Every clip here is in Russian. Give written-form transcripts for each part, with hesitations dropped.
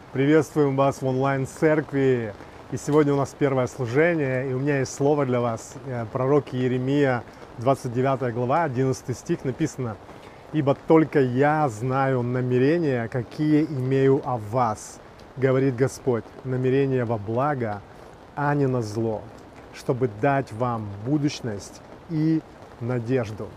Приветствуем вас в онлайн-церкви. И сегодня у нас первое служение, и у меня есть слово для вас. Пророк Иеремия, 29 глава, 11 стих написано: «Ибо только я знаю намерения, какие имею о вас, говорит Господь, намерения во благо, а не на зло, чтобы дать вам будущность и надежду».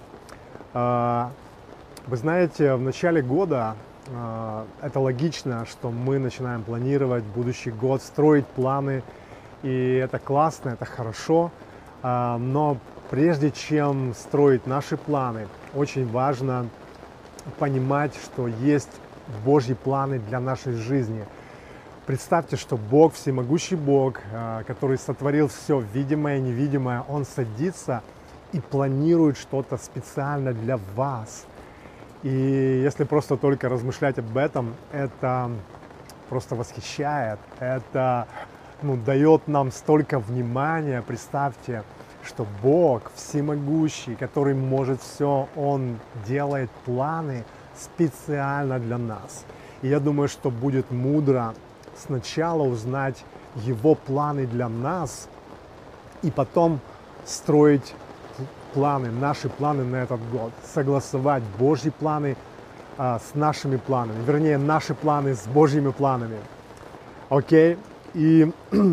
Вы знаете, в начале года это логично, что мы начинаем планировать будущий год, строить планы, и это классно, это хорошо, но прежде чем строить наши планы, очень важно понимать, что есть Божьи планы для нашей жизни. Представьте, что Бог, всемогущий Бог, который сотворил все видимое и невидимое, Он садится и планирует что-то специально для вас. И если просто только размышлять об этом, это просто восхищает, это дает нам столько внимания. Представьте, что Бог всемогущий, который может все, Он делает планы специально для нас. И я думаю, что будет мудро сначала узнать Его планы для нас, и потом строить планы, наши планы на этот год, согласовать Божьи планы с нашими планами, вернее, наши планы с Божьими планами. Окей? И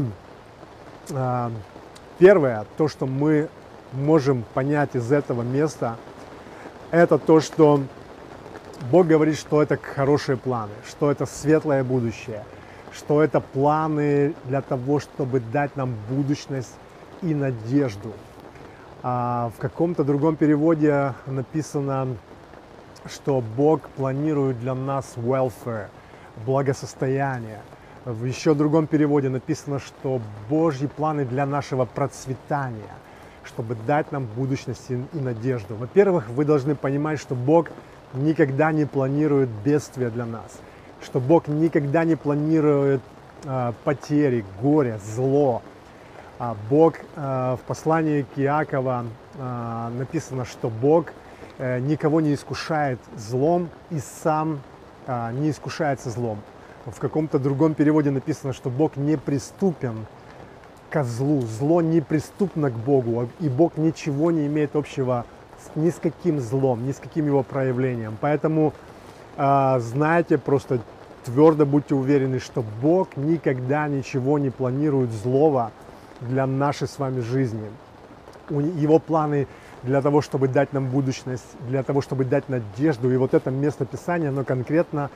первое, то, что мы можем понять из этого места, это то, что Бог говорит, что это хорошие планы, что это светлое будущее, что это планы для того, чтобы дать нам будущность и надежду. В каком-то другом переводе написано, что Бог планирует для нас welfare, благосостояние. В еще другом переводе написано, что Божьи планы для нашего процветания, чтобы дать нам будущность и надежду. Во-первых, вы должны понимать, что Бог никогда не планирует бедствия для нас, что Бог никогда не планирует потери, горе, зло. Бог, в послании к Иакова написано, что Бог никого не искушает злом и сам не искушается злом. В каком-то другом переводе написано, что Бог неприступен ко злу, зло неприступно к Богу, и Бог ничего не имеет общего ни с каким злом, ни с каким его проявлением. Поэтому знайте, просто твердо будьте уверены, что Бог никогда ничего не планирует злого для нашей с вами жизни. Его планы для того, чтобы дать нам будущность, для того, чтобы дать надежду. И вот это место Писания, оно конкретно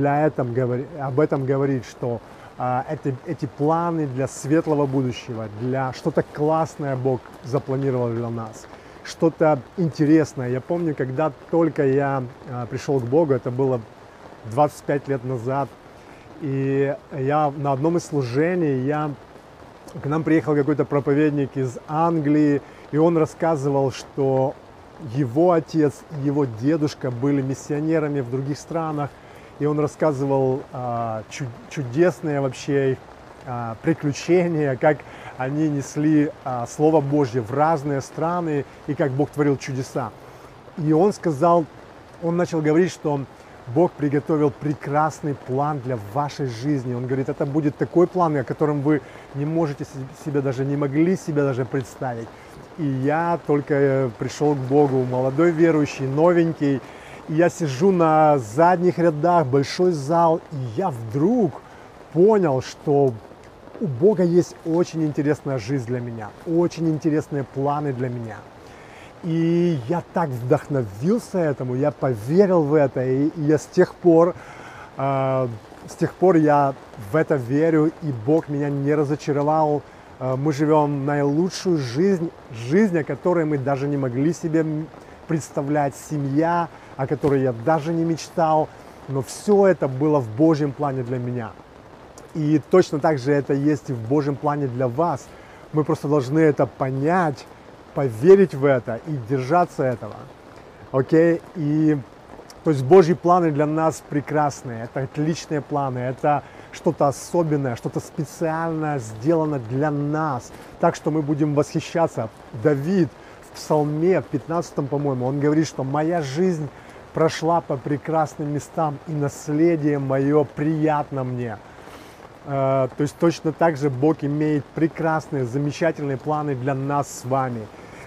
об этом говорит, что эти планы для светлого будущего, для что-то классное Бог запланировал для нас, что-то интересное. Я помню, когда только я пришел к Богу, это было 25 лет назад, и я на одном из служений, к нам приехал какой-то проповедник из Англии, и он рассказывал, что его отец и его дедушка были миссионерами в других странах, и он рассказывал чудесные вообще их приключения, как они несли Слово Божье в разные страны, и как Бог творил чудеса. И он начал говорить, что Бог приготовил прекрасный план для вашей жизни. Он говорит, это будет такой план, о котором вы не могли себе даже представить. И я только пришел к Богу, молодой верующий, новенький, и я сижу на задних рядах, большой зал, и я вдруг понял, что у Бога есть очень интересная жизнь для меня, очень интересные планы для меня. И я так вдохновился этому, я поверил в это, и я с тех пор я в это верю, и Бог меня не разочаровал. Мы живем наилучшую жизнь, о которой мы даже не могли себе представлять, семья, о которой я даже не мечтал, но все это было в Божьем плане для меня. И точно так же это есть и в Божьем плане для вас. Мы просто должны это понять, поверить в это и держаться этого. Окей? И то есть Божьи планы для нас прекрасные, это отличные планы, это что-то особенное, что-то специально сделано для нас, так что мы будем восхищаться. Давид в Псалме, в 15, по-моему, он говорит, что моя жизнь прошла по прекрасным местам, и наследие мое приятно мне. То есть точно так же Бог имеет прекрасные, замечательные планы для нас с вами.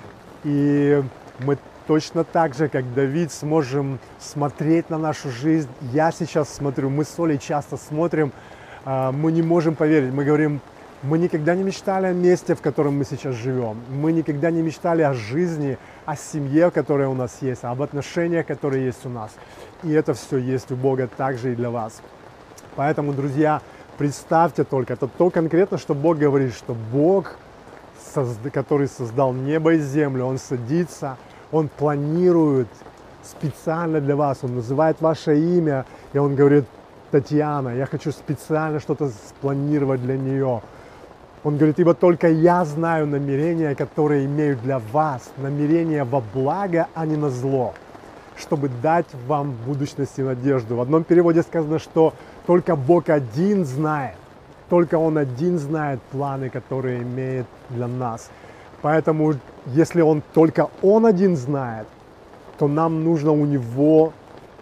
И мы точно так же, как Давид, сможем смотреть на нашу жизнь. Я сейчас смотрю, мы с Олей часто смотрим, мы не можем поверить. Мы говорим, мы никогда не мечтали о месте, в котором мы сейчас живем. Мы никогда не мечтали о жизни, о семье, которая у нас есть, об отношениях, которые есть у нас. И это все есть у Бога также и для вас. Поэтому, друзья, представьте только, это то конкретно, что Бог говорит, что Бог, который создал небо и землю, Он садится, Он планирует специально для вас, Он называет ваше имя, и Он говорит: Татьяна, я хочу специально что-то спланировать для нее. Он говорит: ибо только я знаю намерения, которые имею для вас, намерения во благо, а не на зло, чтобы дать вам будущность и надежду. В одном переводе сказано, что только Бог один знает, только Он один знает планы, которые имеет для нас. Поэтому, если только Он один знает, то нам нужно у Него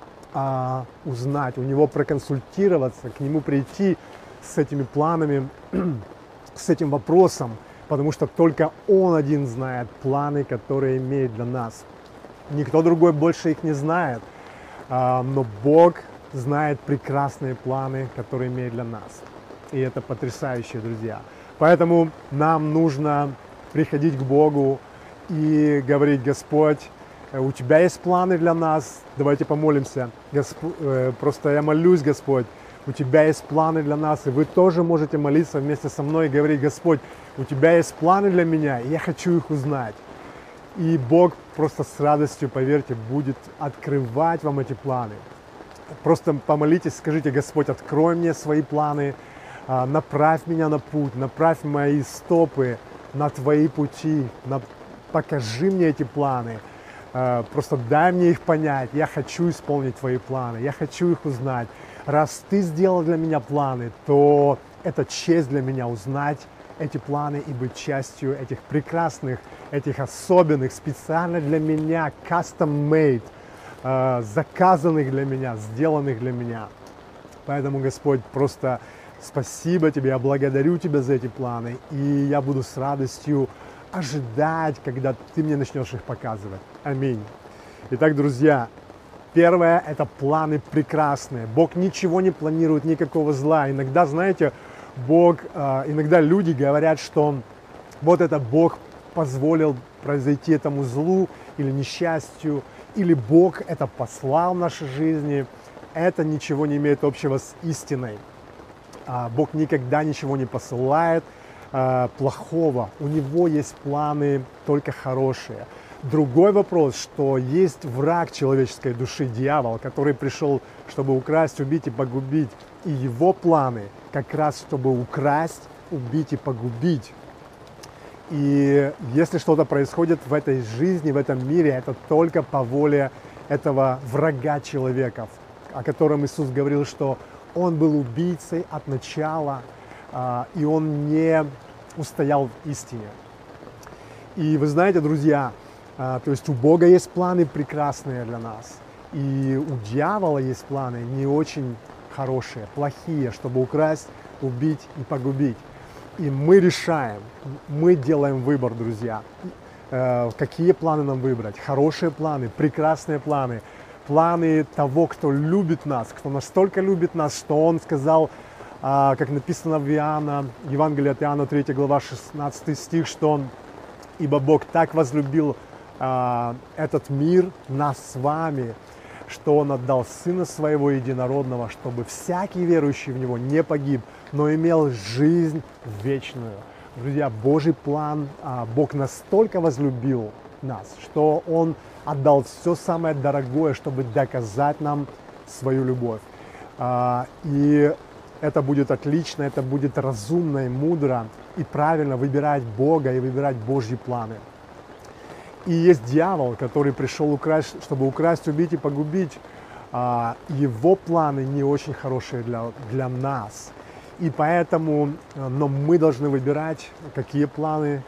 узнать, у Него проконсультироваться, к Нему прийти с этими планами, с этим вопросом, потому что только Он один знает планы, которые имеет для нас. Никто другой больше их не знает, но Бог знает прекрасные планы, которые имеет для нас. И это потрясающе, друзья. Поэтому нам нужно приходить к Богу и говорить: Господь, у Тебя есть планы для нас, давайте помолимся. Просто я молюсь, Господь, у Тебя есть планы для нас, и вы тоже можете молиться вместе со мной и говорить: Господь, у Тебя есть планы для меня, и я хочу их узнать. И Бог просто с радостью, поверьте, будет открывать вам эти планы. Просто помолитесь, скажите: Господь, открой мне свои планы, направь меня на путь, направь мои стопы на Твои пути, покажи мне эти планы. Просто дай мне их понять, я хочу исполнить Твои планы, я хочу их узнать. Раз Ты сделал для меня планы, то это честь для меня узнать эти планы и быть частью этих прекрасных, этих особенных, специально для меня, custom-made, заказанных для меня, сделанных для меня. Поэтому, Господь, просто спасибо Тебе, я благодарю Тебя за эти планы, и я буду с радостью ожидать, когда Ты мне начнешь их показывать. Аминь. Итак, друзья, первое – это планы прекрасные. Бог ничего не планирует, никакого зла. Иногда, знаете, иногда люди говорят, что вот это Бог позволил произойти этому злу или несчастью, или Бог это послал в нашей жизни. Это ничего не имеет общего с истиной. Бог никогда ничего не посылает плохого. У Него есть планы только хорошие. Другой вопрос, что есть враг человеческой души, дьявол, который пришел, чтобы украсть, убить и погубить. И его планы как раз, чтобы украсть, убить и погубить. И если что-то происходит в этой жизни, в этом мире, это только по воле этого врага человеков, о котором Иисус говорил, что Он был убийцей от начала, и Он не устоял в истине. И вы знаете, друзья, то есть у Бога есть планы прекрасные для нас, и у дьявола есть планы не очень хорошие, плохие, чтобы украсть, убить и погубить. И мы решаем, мы делаем выбор, друзья, какие планы нам выбрать. Хорошие планы, прекрасные планы, планы того, кто любит нас, кто настолько любит нас, что Он сказал, как написано в Евангелии от Иоанна, 3 глава, 16 стих, что «Ибо Бог так возлюбил этот мир, нас с вами, что Он отдал Сына Своего Единородного, чтобы всякий верующий в Него не погиб, но имел жизнь вечную». Друзья, Божий план, Бог настолько возлюбил нас, что Он отдал все самое дорогое, чтобы доказать нам свою любовь. И это будет отлично, это будет разумно и мудро, и правильно выбирать Бога и выбирать Божьи планы. И есть дьявол, который пришел украсть, чтобы украсть, убить и погубить. Его планы не очень хорошие для нас. И поэтому, но мы должны выбирать, какие планы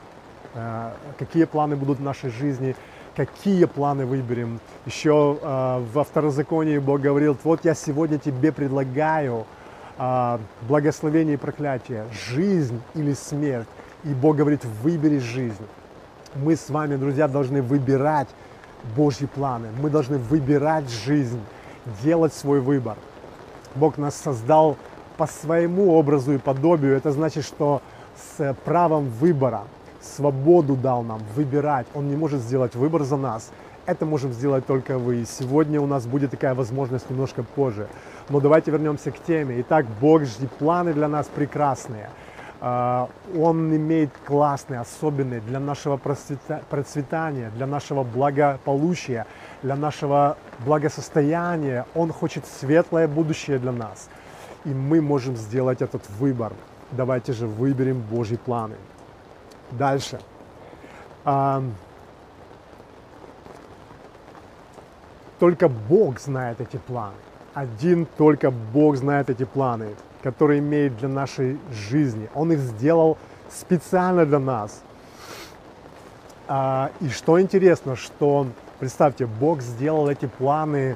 будут в нашей жизни, какие планы выберем. Еще во Второзаконии Бог говорил: вот я сегодня тебе предлагаю благословение и проклятие, жизнь или смерть. И Бог говорит, выбери жизнь. Мы с вами, друзья, должны выбирать Божьи планы. Мы должны выбирать жизнь, делать свой выбор. Бог нас создал по своему образу и подобию. Это значит, что с правом выбора, свободу дал нам выбирать. Он не может сделать выбор за нас. Это можем сделать только вы. И сегодня у нас будет такая возможность немножко позже. Но давайте вернемся к теме. Итак, Божьи планы для нас прекрасные. Он имеет классные, особенные для нашего процветания, для нашего благополучия, для нашего благосостояния. Он хочет светлое будущее для нас. И мы можем сделать этот выбор. Давайте же выберем Божьи планы. Дальше. Только Бог знает эти планы. Один только Бог знает эти планы, которые имеет для нашей жизни. Он их сделал специально для нас. И что интересно, что, представьте, Бог сделал эти планы,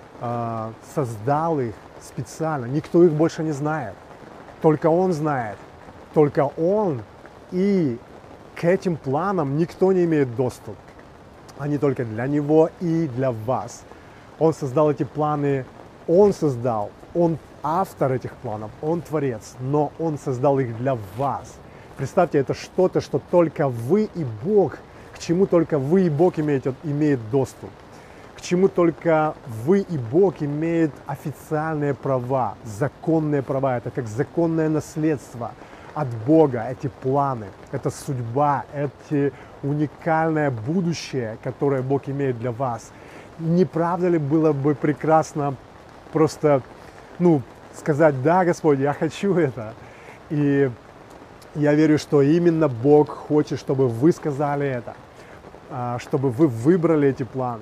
создал их специально. Никто их больше не знает. Только Он знает. Только Он. И к этим планам никто не имеет доступ. Они только для Него и для вас. Он создал эти планы. Он создал. Он автор этих планов, Он творец, но Он создал их для вас. Представьте, это что-то, что только вы и Бог, к чему только вы и Бог имеет доступ, к чему только вы и Бог имеют официальные права, законные права. Это как законное наследство от Бога, эти планы, это судьба, это уникальное будущее, которое Бог имеет для вас. Не правда ли было бы прекрасно просто, сказать, да, Господь, я хочу это. И я верю, что именно Бог хочет, чтобы вы сказали это, чтобы вы выбрали эти планы.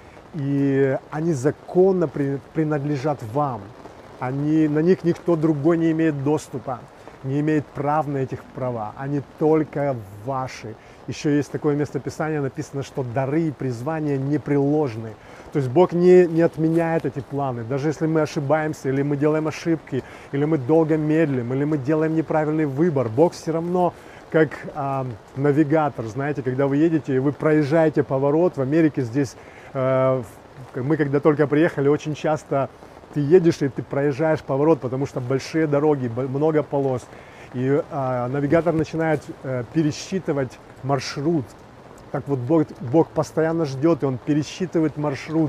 И они законно принадлежат вам. На них никто другой не имеет доступа, не имеет прав на этих права. Они только ваши. Еще есть такое местописание, написано, что дары и призвания непреложны. То есть Бог не отменяет эти планы. Даже если мы ошибаемся, или мы делаем ошибки, или мы долго медлим, или мы делаем неправильный выбор, Бог все равно как навигатор. Знаете, когда вы едете и вы проезжаете поворот, в Америке здесь, мы когда только приехали, очень часто ты едешь и ты проезжаешь поворот, потому что большие дороги, много полос. И навигатор начинает пересчитывать маршрут. Так вот, Бог постоянно ждет, и Он пересчитывает маршрут,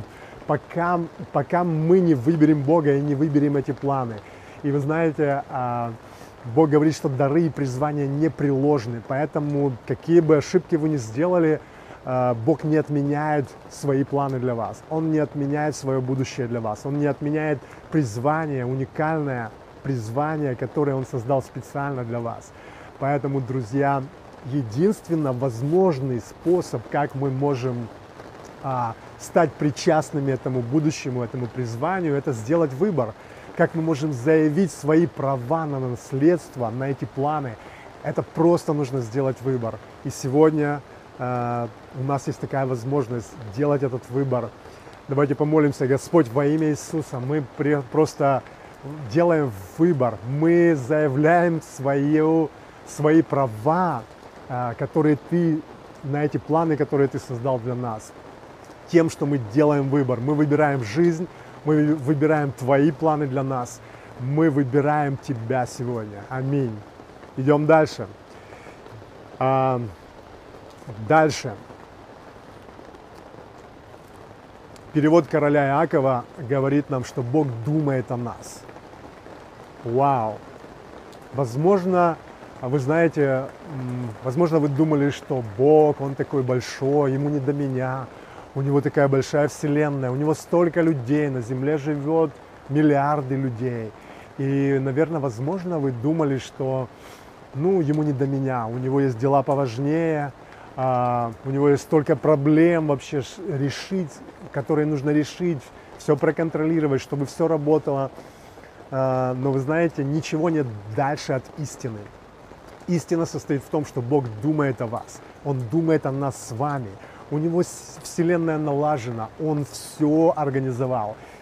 пока мы не выберем Бога и не выберем эти планы. И вы знаете, Бог говорит, что дары и призвания непреложны. Поэтому, какие бы ошибки вы ни сделали, Бог не отменяет свои планы для вас. Он не отменяет свое будущее для вас. Он не отменяет призвание, уникальное призвание, которое Он создал специально для вас. Поэтому, друзья, единственно возможный способ, как мы можем стать причастными этому будущему, этому призванию, это сделать выбор. Как мы можем заявить свои права на наследство, на эти планы. Это просто нужно сделать выбор. И сегодня у нас есть такая возможность делать этот выбор. Давайте помолимся. Господь, во имя Иисуса, мы просто делаем выбор. Мы заявляем свои права, которые на эти планы, которые Ты создал для нас. Тем, что мы делаем выбор. Мы выбираем жизнь, мы выбираем Твои планы для нас. Мы выбираем Тебя сегодня. Аминь. Идем дальше. Дальше. Перевод короля Иакова говорит нам, что Бог думает о нас. Вау! Возможно, вы знаете, возможно, вы думали, что Бог, Он такой большой, Ему не до меня, у Него такая большая вселенная, у Него столько людей, на земле живет миллиарды людей. И, наверное, возможно, вы думали, что, Ему не до меня, у Него есть дела поважнее, у Него есть столько проблем вообще решить, которые нужно решить, все проконтролировать, чтобы все работало. Но вы знаете, ничего нет дальше от истины. Истина состоит в том, что Бог думает о вас. Он думает о нас с вами. У Него вселенная налажена. Он все организовал.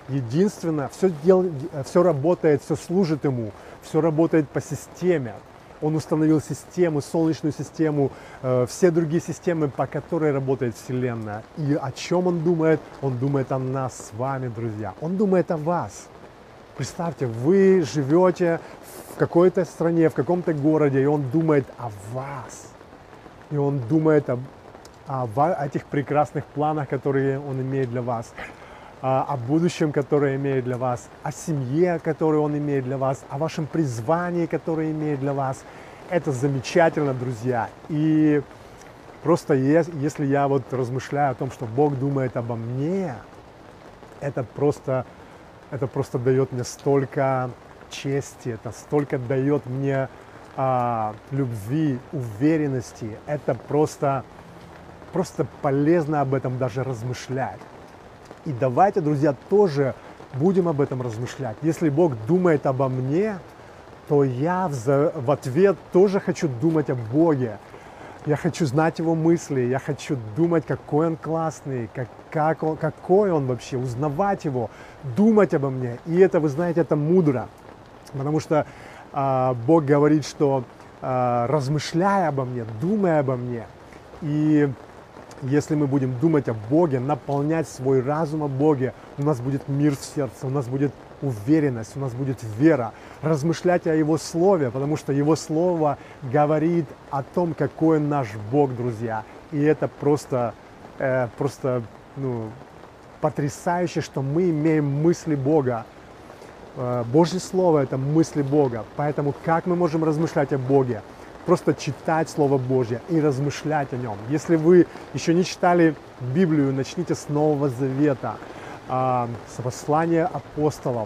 единственное, все работает, все служит Ему, все работает по системе. Он установил систему, Солнечную систему, все другие системы, по которой работает Вселенная. И о чем Он думает? Он думает о нас с вами, друзья. Он думает о вас. Представьте, вы живете в какой-то стране, в каком-то городе, и Он думает о вас. И Он думает о этих прекрасных планах, которые Он имеет для вас, о будущем, которое имеет для вас, о семье, которую Он имеет для вас, о вашем призвании, которое имеет для вас. Это замечательно, друзья. И просто если я вот размышляю о том, что Бог думает обо мне, это просто дает мне столько чести, это столько дает мне любви, уверенности. Это просто полезно об этом даже размышлять. И давайте, друзья, тоже будем об этом размышлять. Если Бог думает обо мне, то я в ответ тоже хочу думать о Боге. Я хочу знать Его мысли, я хочу думать, какой Он классный, какой Он вообще, узнавать Его, думать обо мне. И это, вы знаете, это мудро, потому что Бог говорит, что размышляя обо мне, думая обо мне, и если мы будем думать о Боге, наполнять свой разум о Боге, у нас будет мир в сердце, у нас будет уверенность, у нас будет вера. Размышлять о Его Слове, потому что Его Слово говорит о том, какой Он наш Бог, друзья. И это просто потрясающе, что мы имеем мысли Бога. Божье Слово – это мысли Бога. Поэтому как мы можем размышлять о Боге? Просто читать Слово Божье и размышлять о Нем. Если вы еще не читали Библию, начните с Нового Завета, с послания апостолов.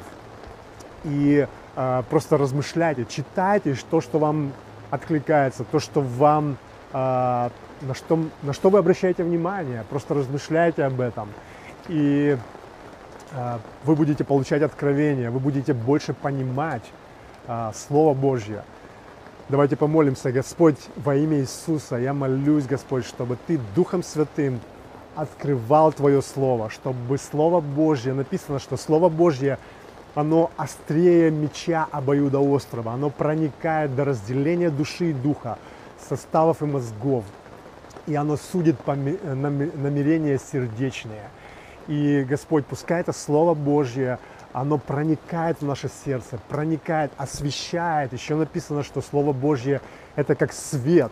И просто размышляйте, читайте то, что вам откликается, то, что вам, на что вы обращаете внимание. Просто размышляйте об этом. И вы будете получать откровения, вы будете больше понимать Слово Божье. Давайте помолимся. Господь, во имя Иисуса, я молюсь, Господь, чтобы Ты Духом Святым открывал Твое Слово, чтобы Слово Божье, написано, что Слово Божье, оно острее меча обоюдоострого, оно проникает до разделения души и духа, составов и мозгов, и оно судит намерения сердечные. И, Господь, пускай это Слово Божье, оно проникает в наше сердце, проникает, освещает. Еще написано, что Слово Божье – это как свет.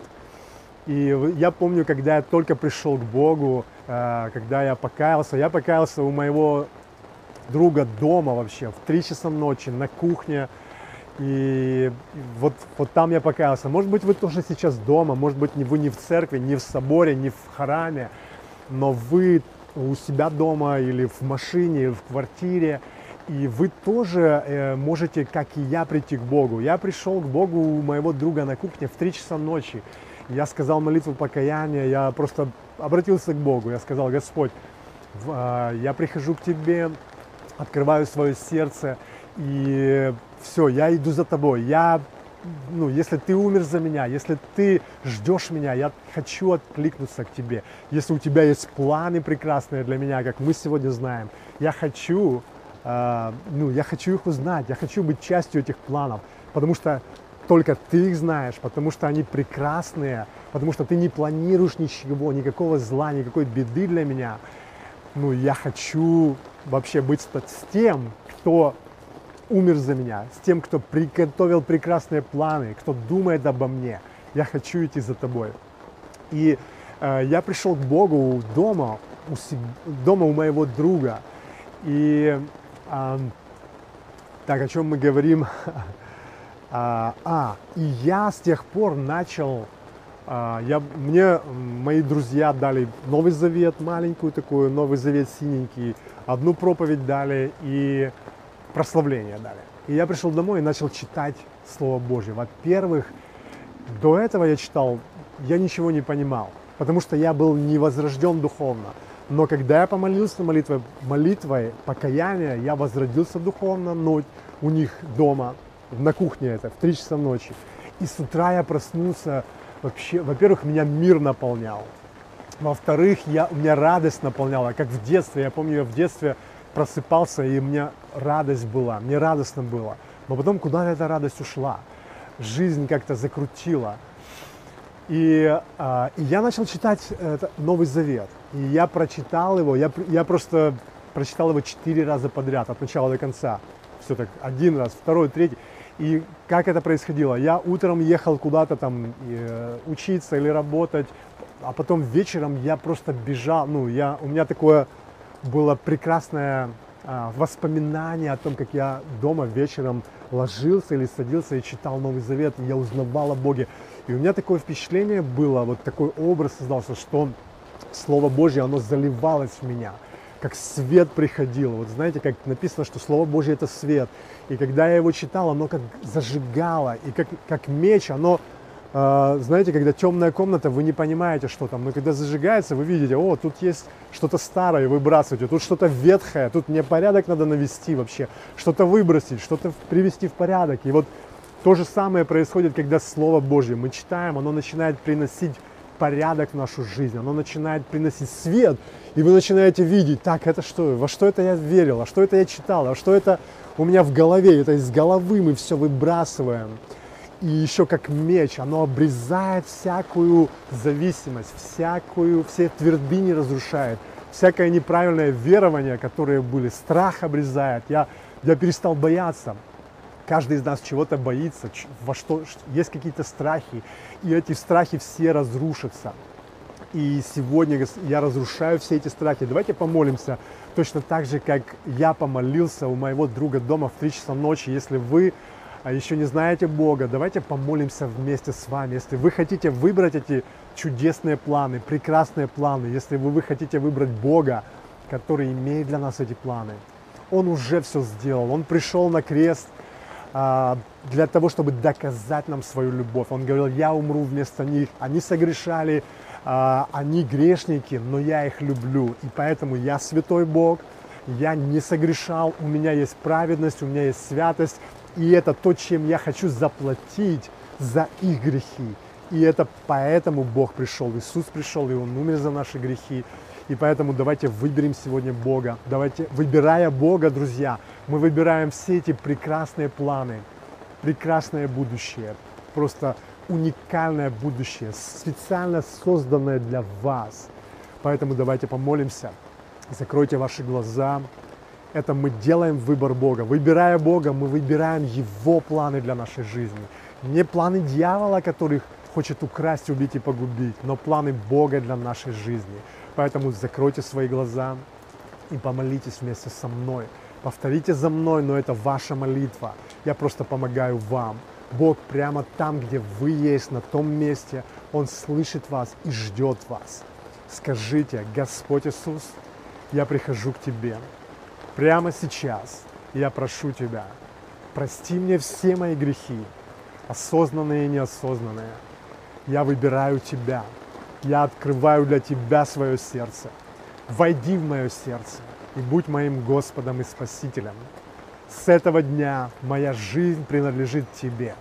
И я помню, когда я только пришел к Богу, когда я покаялся у моего друга дома вообще в 3 часа ночи на кухне. И вот там я покаялся. Может быть, вы тоже сейчас дома, может быть, вы не в церкви, не в соборе, не в храме, но вы у себя дома или в машине, или в квартире. И вы тоже можете, как и я, прийти к Богу. Я пришел к Богу у моего друга на кухне в 3 часа ночи. Я сказал молитву покаяния, я просто обратился к Богу. Я сказал: Господь, я прихожу к Тебе, открываю свое сердце, и все, я иду за Тобой. Если Ты умер за меня, если Ты ждешь меня, я хочу откликнуться к Тебе. Если у Тебя есть планы прекрасные для меня, как мы сегодня знаем, я хочу их узнать, я хочу быть частью этих планов, потому что только Ты их знаешь, потому что они прекрасные, потому что Ты не планируешь ничего, никакого зла, никакой беды для меня. Я хочу вообще быть с тем, кто умер за меня, с тем, кто приготовил прекрасные планы, кто думает обо мне. Я хочу идти за Тобой. И я пришел к Богу дома у моего друга. И так, о чем мы говорим? И я с тех пор начал, мне мои друзья дали Новый Завет, маленькую такую, Новый Завет синенький, одну проповедь дали и прославление дали. И я пришел домой и начал читать Слово Божье. Во-первых, до этого я ничего не понимал, потому что я был не возрожден духовно. Но когда я помолился молитвой покаяния, я возродился духовно, но у них дома, на кухне в 3 часа ночи. И с утра я проснулся, во-первых, меня мир наполнял. Во-вторых, меня радость наполняла, как в детстве. Я помню, я в детстве просыпался, и у меня радость была, мне радостно было. Но потом куда эта радость ушла? Жизнь как-то закрутила. И я начал читать Новый Завет. И я прочитал его, я просто прочитал его 4 раза подряд, от начала до конца. Все так, 1 раз, 2, 3. И как это происходило? Я утром ехал куда-то там учиться или работать, а потом вечером я просто бежал. У меня такое было прекрасное воспоминание о том, как я дома вечером ложился или садился и читал Новый Завет, и я узнавал о Боге. И у меня такое впечатление было, вот такой образ создался, что Слово Божье, оно заливалось в меня, как свет приходил. Вот знаете, как написано, что Слово Божье – это свет. И когда я его читал, оно как зажигало, и как меч, оно, знаете, когда темная комната, вы не понимаете, что там, но когда зажигается, вы видите, о, тут есть что-то старое, выбрасываете, тут что-то ветхое, тут мне порядок надо навести вообще, что-то выбросить, что-то привести в порядок. И вот то же самое происходит, когда Слово Божье мы читаем, оно начинает приносить порядок в нашу жизнь, оно начинает приносить свет, и вы начинаете видеть, так, это что, во что это я верил, а что это я читал, а что это у меня в голове, это из головы мы все выбрасываем. И еще как меч, оно обрезает всякую зависимость, все твердыни разрушает, всякое неправильное верование, которые были, страх обрезает, я перестал бояться. Каждый из нас чего-то боится, во что есть какие-то страхи, и эти страхи все разрушатся. И сегодня я разрушаю все эти страхи. Давайте помолимся точно так же, как я помолился у моего друга дома в 3 часа ночи. Если вы еще не знаете Бога, давайте помолимся вместе с вами. Если вы хотите выбрать эти чудесные планы, прекрасные планы, если вы хотите выбрать Бога, который имеет для нас эти планы, Он уже все сделал. Он пришел на крест для того, чтобы доказать нам свою любовь. Он говорил, я умру вместо них. Они согрешали, они грешники, но я их люблю. И поэтому я святой Бог, я не согрешал, у меня есть праведность, у меня есть святость. И это то, чем я хочу заплатить за их грехи. И это поэтому Бог пришел, Иисус пришел, и Он умер за наши грехи. И поэтому давайте выберем сегодня Бога. Давайте, выбирая Бога, друзья, мы выбираем все эти прекрасные планы, прекрасное будущее, просто уникальное будущее, специально созданное для вас. Поэтому давайте помолимся, закройте ваши глаза. Это мы делаем выбор Бога. Выбирая Бога, мы выбираем Его планы для нашей жизни. Не планы дьявола, который хочет украсть, убить и погубить, но планы Бога для нашей жизни. Поэтому закройте свои глаза и помолитесь вместе со мной. Повторите за мной, но это ваша молитва. Я просто помогаю вам. Бог прямо там, где вы есть, на том месте, Он слышит вас и ждет вас. Скажите, Господь Иисус, я прихожу к Тебе. Прямо сейчас я прошу Тебя, прости мне все мои грехи, осознанные и неосознанные. Я выбираю Тебя. Я открываю для Тебя свое сердце. Войди в мое сердце и будь моим Господом и Спасителем. С этого дня моя жизнь принадлежит Тебе.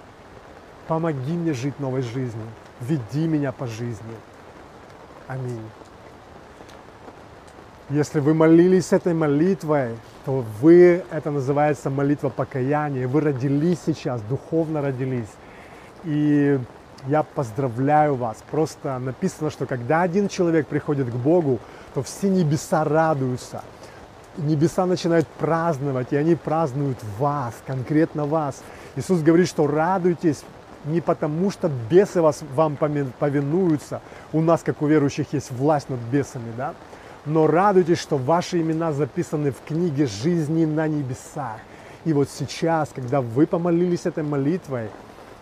Помоги мне жить новой жизнью. Веди меня по жизни. Аминь. Если вы молились этой молитвой, то это называется молитва покаяния. Вы родились сейчас, духовно родились. И я поздравляю вас. Просто написано, что когда один человек приходит к Богу, то все небеса радуются. Небеса начинают праздновать, и они празднуют вас, конкретно вас. Иисус говорит, что радуйтесь не потому, что бесы вам повинуются. У нас, как у верующих, есть власть над бесами, да? Но радуйтесь, что ваши имена записаны в книге жизни на небесах. И вот сейчас, когда вы помолились этой молитвой,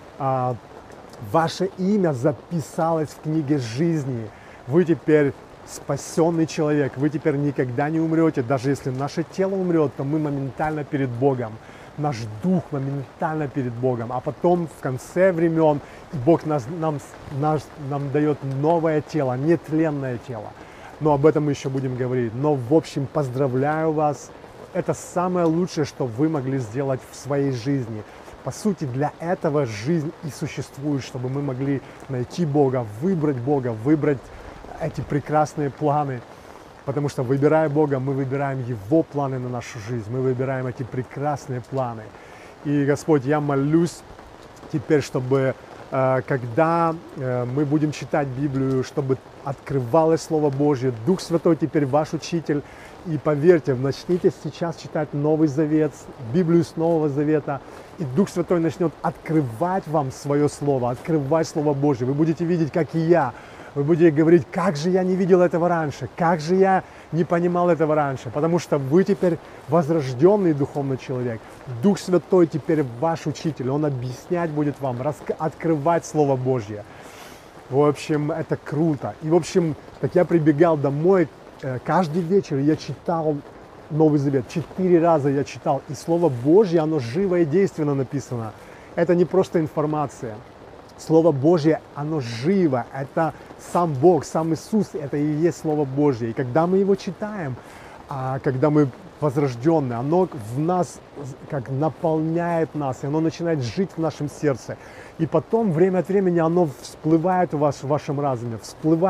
ваше имя записалось в книге жизни. Вы теперь спасенный человек, вы теперь никогда не умрете. Даже если наше тело умрет, то мы моментально перед Богом. Наш дух моментально перед Богом. А потом в конце времен Бог нам дает новое тело, нетленное тело. Но об этом мы еще будем говорить. Но в общем, поздравляю вас. Это самое лучшее, что вы могли сделать в своей жизни. По сути, для этого жизнь и существует, чтобы мы могли найти Бога, выбрать эти прекрасные планы. Потому что, выбирая Бога, мы выбираем Его планы на нашу жизнь, мы выбираем эти прекрасные планы. И, Господь, я молюсь теперь, чтобы когда мы будем читать Библию, чтобы открывалось Слово Божье, Дух Святой теперь ваш учитель. И поверьте, начните сейчас читать Новый Завет, Библию с Нового Завета, и Дух Святой начнет открывать вам свое Слово, открывать Слово Божье. Вы будете видеть, как и я. Вы будете говорить, как же я не видел этого раньше, как же я не понимал этого раньше, потому что вы теперь возрожденный духовный человек. Дух Святой теперь ваш учитель, Он объяснять будет вам, открывать Слово Божье. В общем, это круто. И, в общем, так я прибегал домой, каждый вечер я читал Новый Завет, 4 раза я читал, и Слово Божье, оно живо и действенно написано. Это не просто информация. Слово Божье, оно живо, это сам Бог, сам Иисус, это и есть Слово Божье. И когда мы его читаем, когда мы возрожденные, оно в нас как наполняет нас, и оно начинает жить в нашем сердце. И потом, время от времени, оно всплывает в вашем разуме,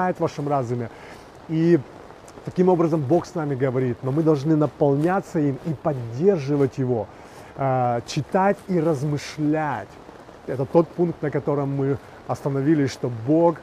И таким образом Бог с нами говорит, но мы должны наполняться им и поддерживать его, читать и размышлять. Это тот пункт, на котором мы остановились, что Бог,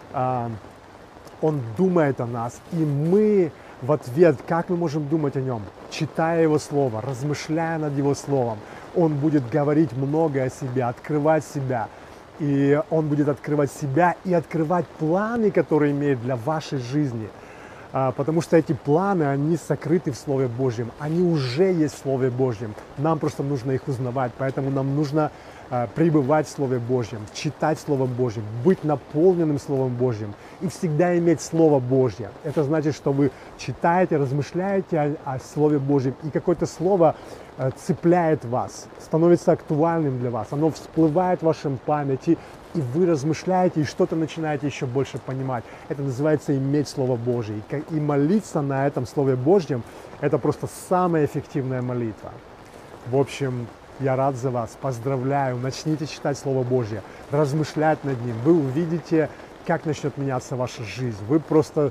Он думает о нас, и мы в ответ, как мы можем думать о Нем? Читая Его Слово, размышляя над Его Словом, Он будет говорить многое о себе, открывать себя, и Он будет открывать себя и открывать планы, которые имеет для вашей жизни. Потому что эти планы, они сокрыты в Слове Божьем, они уже есть в Слове Божьем. Нам просто нужно их узнавать, поэтому нам нужно пребывать в Слове Божьем, читать Словом Божьим, быть наполненным Словом Божьим и всегда иметь Слово Божье. Это значит, что вы читаете, размышляете о Слове Божьем, и какое-то слово цепляет вас, становится актуальным для вас, оно всплывает в вашем памяти, и вы размышляете, и что-то начинаете еще больше понимать. Это называется иметь Слово Божье. И молиться на этом Слове Божьем – это просто самая эффективная молитва. В общем, я рад за вас, поздравляю, начните читать Слово Божье, размышлять над ним. Вы увидите, как начнет меняться ваша жизнь. Вы просто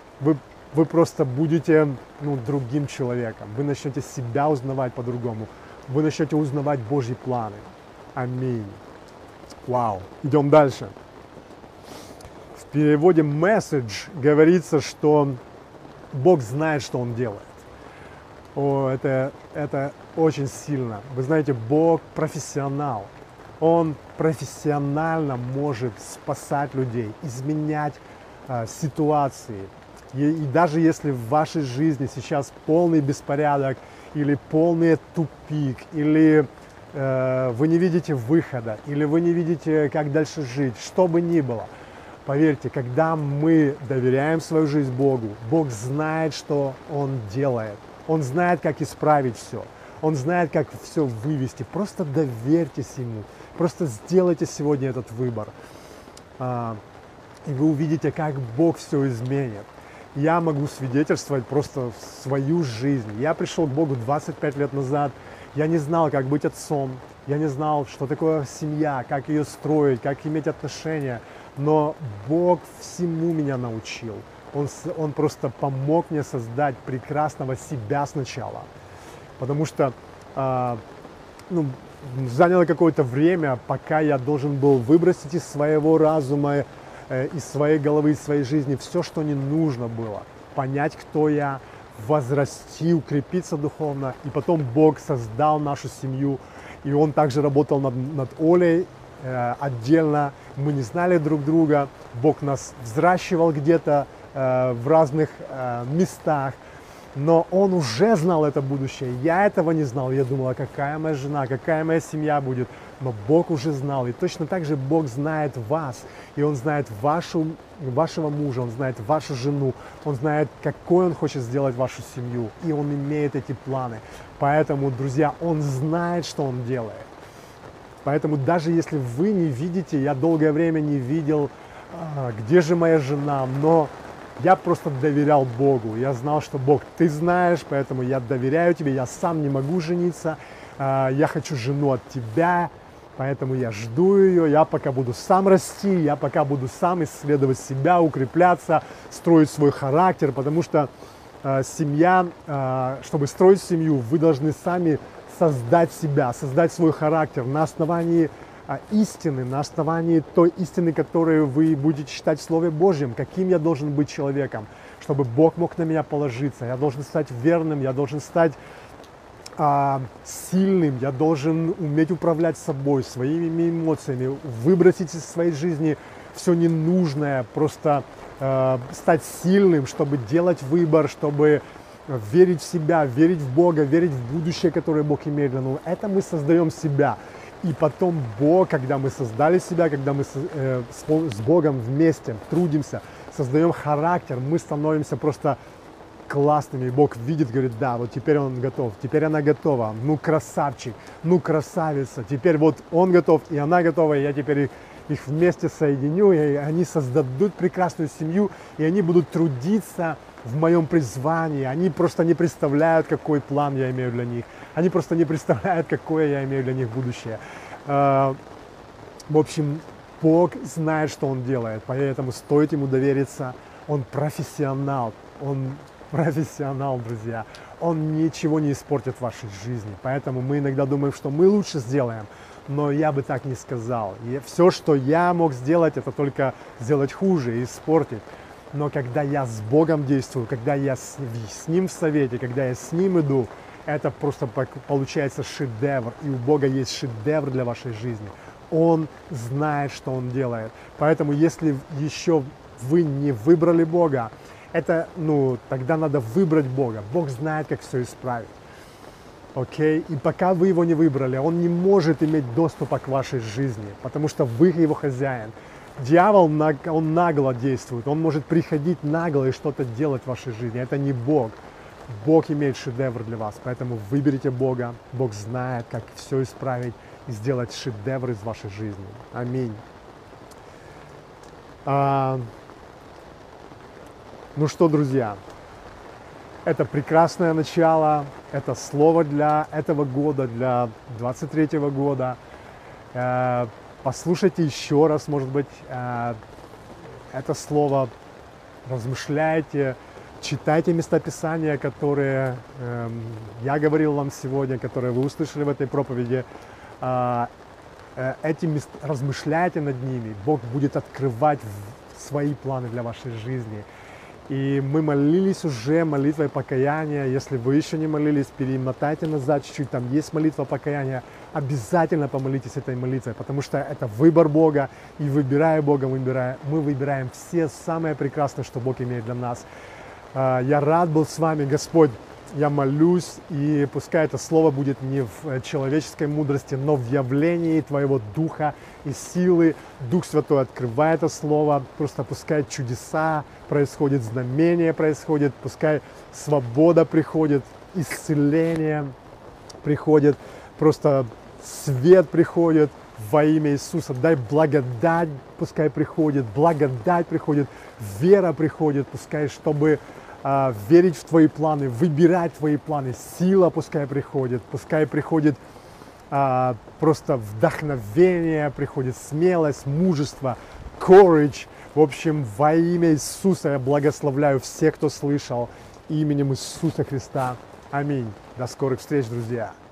будете другим человеком. Вы начнете себя узнавать по-другому. Вы начнете узнавать Божьи планы. Аминь. Вау. Идем дальше. В переводе message говорится, что Бог знает, что Он делает. Это очень сильно. Вы знаете, Бог профессионал. Он профессионально может спасать людей, изменять ситуации. И даже если в вашей жизни сейчас полный беспорядок, или полный тупик, или вы не видите выхода, или вы не видите, как дальше жить, что бы ни было, поверьте, когда мы доверяем свою жизнь Богу, Бог знает, что Он делает. Он знает, как исправить все. Он знает, как все вывести. Просто доверьтесь Ему. Просто сделайте сегодня этот выбор. И вы увидите, как Бог все изменит. Я могу свидетельствовать просто свою жизнь. Я пришел к Богу 25 лет назад. Я не знал, как быть отцом. Я не знал, что такое семья, как ее строить, как иметь отношения. Но Бог всему меня научил. Он просто помог мне создать прекрасного себя сначала. Потому что заняло какое-то время, пока я должен был выбросить из своего разума, из своей головы, из своей жизни все, что не нужно было. Понять, кто я, возрасти, укрепиться духовно. И потом Бог создал нашу семью. И Он также работал над Олей отдельно. Мы не знали друг друга. Бог нас взращивал где-то в разных местах. Но Он уже знал это будущее. Я этого не знал. Я думал, какая моя жена, какая моя семья будет. Но Бог уже знал. И точно так же Бог знает вас. И Он знает вашего мужа, Он знает вашу жену. Он знает, какой Он хочет сделать вашу семью. И Он имеет эти планы. Поэтому, друзья, Он знает, что Он делает. Поэтому даже если вы не видите, я долгое время не видел, где же моя жена, но я просто доверял Богу. Я знал, что Бог, Ты знаешь, поэтому я доверяю Тебе. Я сам не могу жениться. Я хочу жену от Тебя, поэтому я жду ее. Я пока буду сам расти, я пока буду сам исследовать себя, укрепляться, строить свой характер, потому что семья, чтобы строить семью, вы должны сами создать себя, создать свой характер на основании истины, на основании той истины, которую вы будете читать в Слове Божьем, каким я должен быть человеком, чтобы Бог мог на меня положиться. Я должен стать верным, я должен стать сильным, я должен уметь управлять собой, своими эмоциями, выбросить из своей жизни все ненужное, просто стать сильным, чтобы делать выбор, чтобы верить в себя, верить в Бога, верить в будущее, которое Бог имеет для нас. Это мы создаем себя. И потом Бог, когда мы создали себя, когда мы с Богом вместе трудимся, создаем характер, мы становимся просто классными. И Бог видит, говорит, да, вот теперь он готов, теперь она готова. Ну, красавчик, ну, красавица. Теперь вот он готов, и она готова, и я теперь их вместе соединю, и они создадут прекрасную семью, и они будут трудиться в моем призвании. Они просто не представляют, какой план я имею для них. Они просто не представляют, какое я имею для них будущее. В общем, Бог знает, что Он делает, поэтому стоит Ему довериться. Он профессионал, друзья. Он ничего не испортит в вашей жизни. Поэтому мы иногда думаем, что мы лучше сделаем. Но я бы так не сказал. И все, что я мог сделать, это только сделать хуже и испортить. Но когда я с Богом действую, когда я с Ним в совете, когда я с Ним иду, это просто получается шедевр. И у Бога есть шедевр для вашей жизни. Он знает, что Он делает. Поэтому, если еще вы не выбрали Бога, тогда надо выбрать Бога. Бог знает, как все исправить. Окей? И пока вы Его не выбрали, Он не может иметь доступа к вашей жизни, потому что вы Его хозяин. Дьявол, он нагло действует, он может приходить нагло и что-то делать в вашей жизни. Это не Бог. Бог имеет шедевр для вас, поэтому выберите Бога. Бог знает, как все исправить и сделать шедевр из вашей жизни. Аминь. Ну что, друзья, это прекрасное начало, это слово для этого года, для 23-го года. Послушайте еще раз, может быть, это слово, размышляйте, читайте места Писания, которые я говорил вам сегодня, которые вы услышали в этой проповеди. Размышляйте над ними, Бог будет открывать свои планы для вашей жизни. И мы молились уже молитвой покаяния. Если вы еще не молились, перемотайте назад чуть-чуть, там есть молитва покаяния. Обязательно помолитесь этой молитвой, потому что это выбор Бога. И выбирая Бога, мы выбираем все самое прекрасное, что Бог имеет для нас. Я рад был с вами, Господь. Я молюсь, и пускай это слово будет не в человеческой мудрости, но в явлении Твоего Духа и силы. Дух Святой открывает это слово, просто пускай чудеса происходят, знамения происходят, пускай свобода приходит, исцеление приходит, просто свет приходит во имя Иисуса. Дай благодать, пускай приходит, вера приходит, пускай, чтобы верить в Твои планы, выбирать Твои планы, сила пускай приходит просто вдохновение, приходит смелость, мужество, courage. В общем, во имя Иисуса я благословляю всех, кто слышал, именем Иисуса Христа. Аминь. До скорых встреч, друзья.